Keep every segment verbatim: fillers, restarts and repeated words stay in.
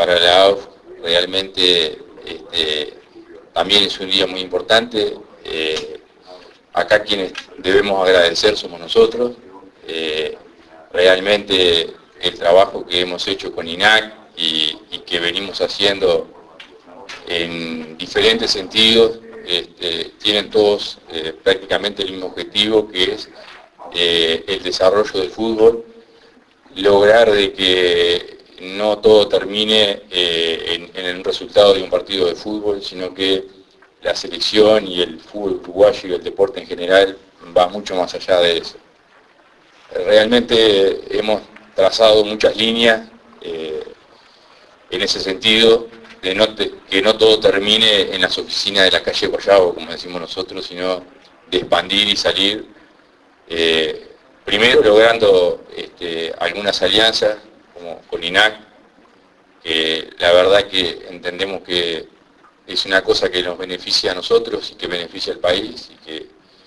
para la A U F realmente este, también es un día muy importante. Eh, acá quienes debemos agradecer somos nosotros. Eh, realmente el trabajo que hemos hecho con I N A C y, y que venimos haciendo en diferentes sentidos, este, tienen todos eh, prácticamente el mismo objetivo, que es eh, el desarrollo del fútbol, lograr de que no todo termine eh, en, en el resultado de un partido de fútbol, sino que la selección y el fútbol uruguayo y el deporte en general va mucho más allá de eso. Realmente hemos trazado muchas líneas eh, en ese sentido, de no te, que no todo termine en las oficinas de la calle Guayabo, como decimos nosotros, sino de expandir y salir, eh, primero logrando este, algunas alianzas, como con I N A C, que la verdad que entendemos que es una cosa que nos beneficia a nosotros y que beneficia al país, y que,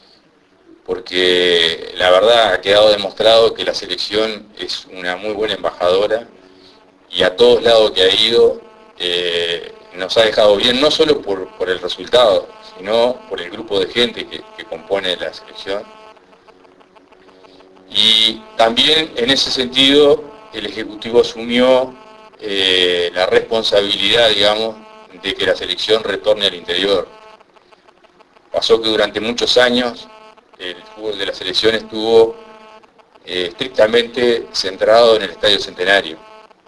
porque la verdad ha quedado demostrado que la selección es una muy buena embajadora, y a todos lados que ha ido eh, nos ha dejado bien, no solo por, por el resultado, sino por el grupo de gente que, que compone la selección. Y también en ese sentido el Ejecutivo asumió eh, la responsabilidad, digamos, de que la selección retorne al interior. Pasó que durante muchos años el fútbol de la selección estuvo eh, estrictamente centrado en el Estadio Centenario.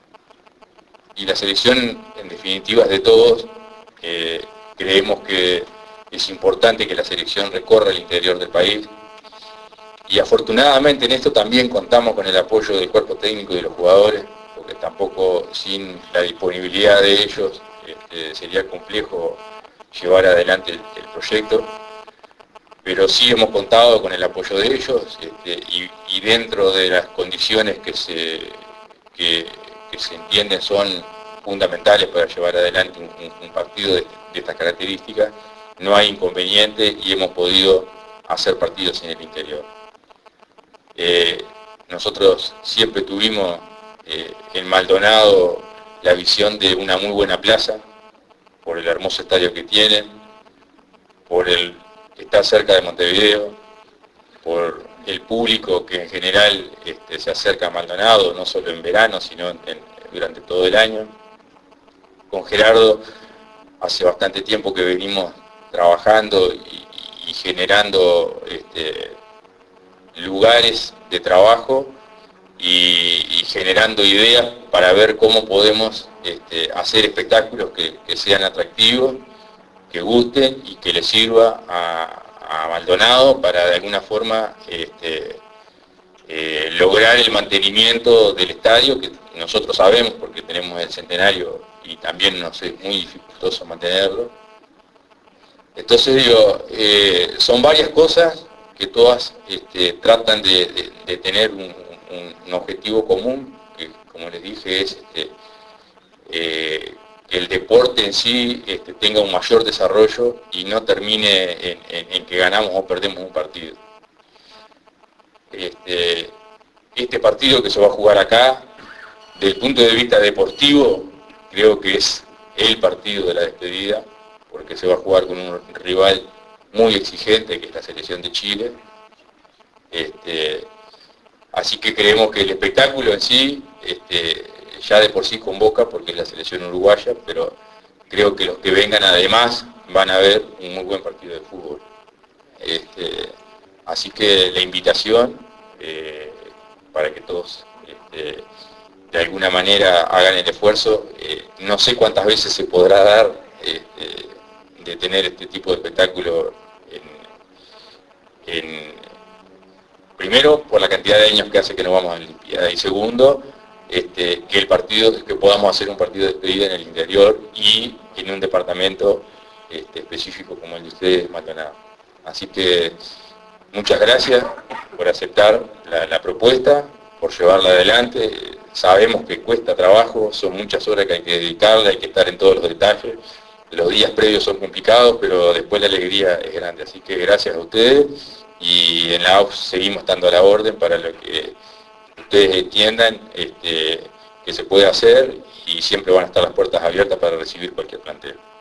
Y la selección, en definitiva, es de todos. Eh, creemos que es importante que la selección recorra el interior del país. Y afortunadamente en esto también contamos con el apoyo del cuerpo técnico y de los jugadores, porque tampoco sin la disponibilidad de ellos este, sería complejo llevar adelante el, el proyecto. Pero sí hemos contado con el apoyo de ellos este, y, y dentro de las condiciones que se, que, que se entienden son fundamentales para llevar adelante un, un partido de, de estas características, no hay inconveniente y hemos podido hacer partidos en el interior. Eh, nosotros siempre tuvimos eh, en Maldonado la visión de una muy buena plaza, por el hermoso estadio que tienen, por el estar cerca de Montevideo, por el público que en general este, se acerca a Maldonado, no solo en verano, sino en, en, durante todo el año. Con Gerardo hace bastante tiempo que venimos trabajando y, y generando este, lugares de trabajo y, y generando ideas para ver cómo podemos este, hacer espectáculos que, que sean atractivos, que gusten y que les sirva a, a Maldonado para de alguna forma este, eh, lograr el mantenimiento del estadio, que nosotros sabemos porque tenemos el centenario y también nos es muy dificultoso mantenerlo. Entonces digo, eh, son varias cosas que todas este, tratan de, de, de tener un, un, un objetivo común, que como les dije es este, eh, que el deporte en sí este, tenga un mayor desarrollo y no termine en, en, en que ganamos o perdemos un partido. Este, este partido que se va a jugar acá, desde el punto de vista deportivo, creo que es el partido de la despedida, porque se va a jugar con un rival muy exigente, que es la selección de Chile. Este, así que creemos que el espectáculo en sí, este, ya de por sí convoca, porque es la selección uruguaya, pero creo que los que vengan además van a ver un muy buen partido de fútbol. Este, así que la invitación eh, para que todos este, de alguna manera hagan el esfuerzo. Eh, no sé cuántas veces se podrá dar este, de tener este tipo de espectáculo en, en, primero por la cantidad de años que hace que no vamos a la Olimpiada, y segundo este, que el partido, que podamos hacer un partido de despedida en el interior y en un departamento este, específico como el de ustedes, Maldonado. Así que muchas gracias por aceptar la, la propuesta, por llevarla adelante. Sabemos que cuesta trabajo, son muchas horas que hay que dedicarle, hay que estar en todos los detalles. Los días previos son complicados, pero después la alegría es grande. Así que gracias a ustedes, y en la A U F seguimos estando a la orden para lo que ustedes entiendan este, que se puede hacer y siempre van a estar las puertas abiertas para recibir cualquier planteo.